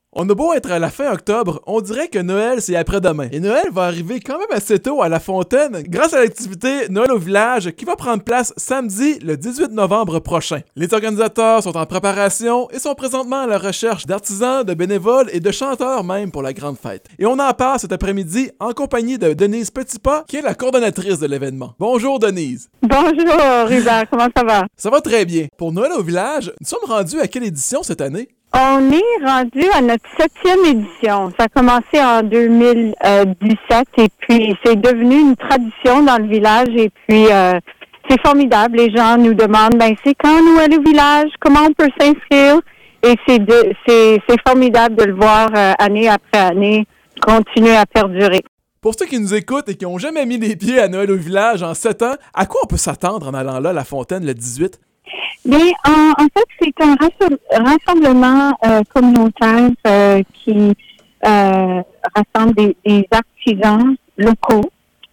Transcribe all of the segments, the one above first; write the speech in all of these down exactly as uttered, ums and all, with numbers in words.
On a beau être à la fin octobre, on dirait que Noël, c'est après-demain. Et Noël va arriver quand même assez tôt à La Fontaine grâce à l'activité Noël au village qui va prendre place samedi le dix-huit novembre prochain. Les organisateurs sont en préparation et sont présentement à la recherche d'artisans, de bénévoles et de chanteurs même pour la grande fête. Et on en parle cet après-midi en compagnie de Denise Petitpas, qui est la coordonnatrice de l'événement. Bonjour Denise. Bonjour Hubert, comment ça va? Ça va très bien. Pour Noël au village, nous sommes rendus à quelle édition cette année? On est rendu à notre septième édition. Ça a commencé en deux mille dix-sept et puis c'est devenu une tradition dans le village et puis euh, c'est formidable. Les gens nous demandent, ben c'est quand Noël au village? Comment on peut s'inscrire? Et c'est de, c'est, c'est formidable de le voir euh, année après année continuer à perdurer. Pour ceux qui nous écoutent et qui n'ont jamais mis les pieds à Noël au village en sept ans, à quoi on peut s'attendre en allant là, à La Fontaine, le dix-huit? Mais en, en fait, c'est un rassemblement euh, communautaire euh, qui euh, rassemble des, des artisans locaux.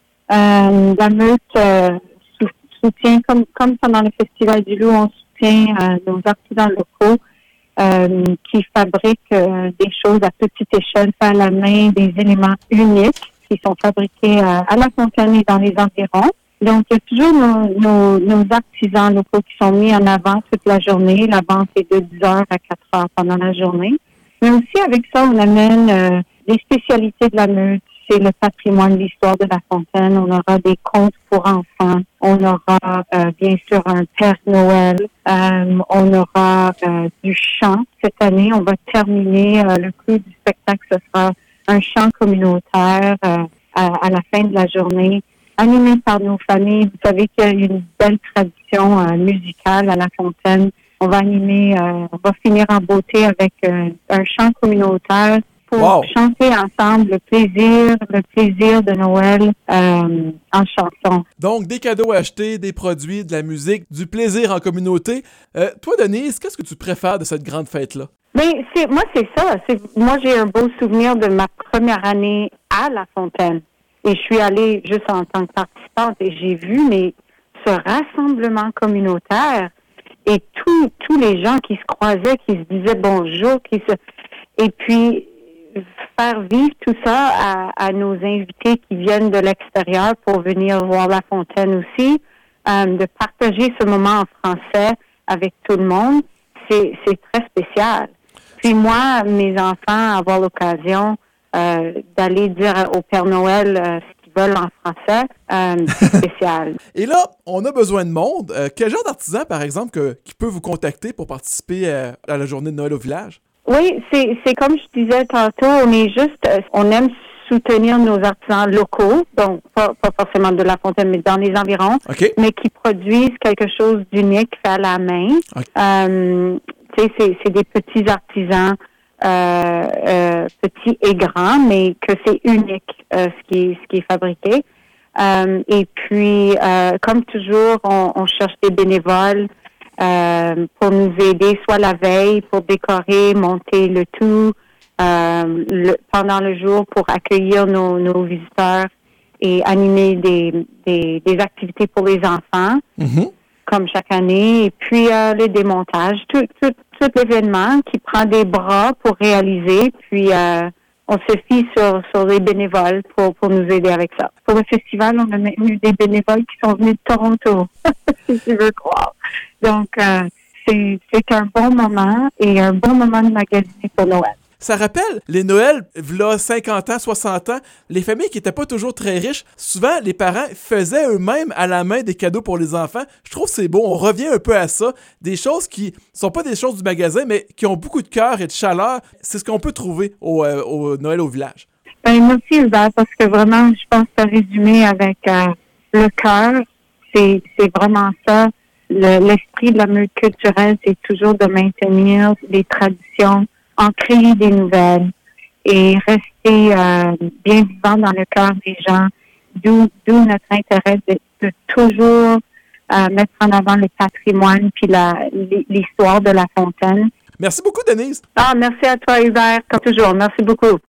Euh, la meute euh, soutient, comme, comme pendant le Festival du Loup, on soutient euh, nos artisans locaux euh, qui fabriquent euh, des choses à petite échelle, fait à la main, des éléments uniques qui sont fabriqués à, à La Fontaine et dans les environs. Donc, il y a toujours nos, nos, nos artisans locaux qui sont mis en avant toute la journée. La vente est de dix heures à quatre heures pendant la journée. Mais aussi, avec ça, on amène euh, des spécialités de la meute. C'est le patrimoine, l'histoire de La Fontaine. On aura des contes pour enfants. On aura, euh, bien sûr, un Père Noël. Euh, on aura euh, du chant. Cette année, on va terminer euh, le clou du spectacle. Ce sera un chant communautaire euh, à, à la fin de la journée, animé par nos familles. Vous savez qu'il y a une belle tradition euh, musicale à La Fontaine. On va animer, euh, on va finir en beauté avec euh, un chant communautaire pour wow. chanter ensemble le plaisir, le plaisir de Noël euh, en chanson. Donc, des cadeaux achetés, des produits, de la musique, du plaisir en communauté. Euh, toi, Denise, qu'est-ce que tu préfères de cette grande fête-là? Mais c'est, moi, c'est ça. C'est, moi, j'ai un beau souvenir de ma première année à La Fontaine. Et je suis allée juste en tant que participante et j'ai vu mais ce rassemblement communautaire et tous tous les gens qui se croisaient, qui se disaient bonjour, qui se et puis faire vivre tout ça à, à nos invités qui viennent de l'extérieur pour venir voir La Fontaine aussi, euh, de partager ce moment en français avec tout le monde, c'est c'est très spécial. Puis moi, mes enfants, avoir l'occasion Euh, d'aller dire au Père Noël euh, ce qu'ils veulent en français, euh, c'est spécial. Et là, on a besoin de monde. Euh, quel genre d'artisan, par exemple, que, qui peut vous contacter pour participer euh, à la journée de Noël au village? Oui, c'est, c'est comme je disais tantôt, on est juste, euh, on aime soutenir nos artisans locaux, donc pas, pas forcément de La Fontaine, mais dans les environs, okay. mais qui produisent quelque chose d'unique fait à la main. Okay. Euh, tu sais, c'est, c'est des petits artisans Euh, euh, petit et grand, mais que c'est unique euh, ce qui est, ce qui est fabriqué. Euh, et puis, euh, comme toujours, on, on cherche des bénévoles euh, pour nous aider, soit la veille pour décorer, monter le tout, euh, le, pendant le jour pour accueillir nos, nos visiteurs et animer des, des, des activités pour les enfants, mm-hmm. comme chaque année. Et puis, euh, le démontage, tout, tout tout l'événement qui prend des bras pour réaliser, puis euh, on se fie sur, sur les bénévoles pour, pour nous aider avec ça. Pour le festival, on a même eu des bénévoles qui sont venus de Toronto, si tu veux croire. Donc, euh, c'est, c'est un bon moment et un bon moment de magasiner pour Noël. Ça rappelle les Noëls, v'là cinquante ans, soixante ans, les familles qui n'étaient pas toujours très riches, souvent les parents faisaient eux-mêmes à la main des cadeaux pour les enfants. Je trouve que c'est beau, on revient un peu à ça, des choses qui sont pas des choses du magasin, mais qui ont beaucoup de cœur et de chaleur. C'est ce qu'on peut trouver au, euh, au Noël au village. Ben, merci Hubert, parce que vraiment, je pense que résumer avec euh, le cœur, c'est, c'est vraiment ça. Le, l'esprit de la meute culturelle, c'est toujours de maintenir les traditions, en créer des nouvelles et rester euh, bien vivant dans le cœur des gens, d'où, d'où notre intérêt de, de toujours euh, mettre en avant le patrimoine puis la, l'histoire de La Fontaine. Merci beaucoup, Denise. Ah, merci à toi, Hubert, comme toujours. Merci beaucoup.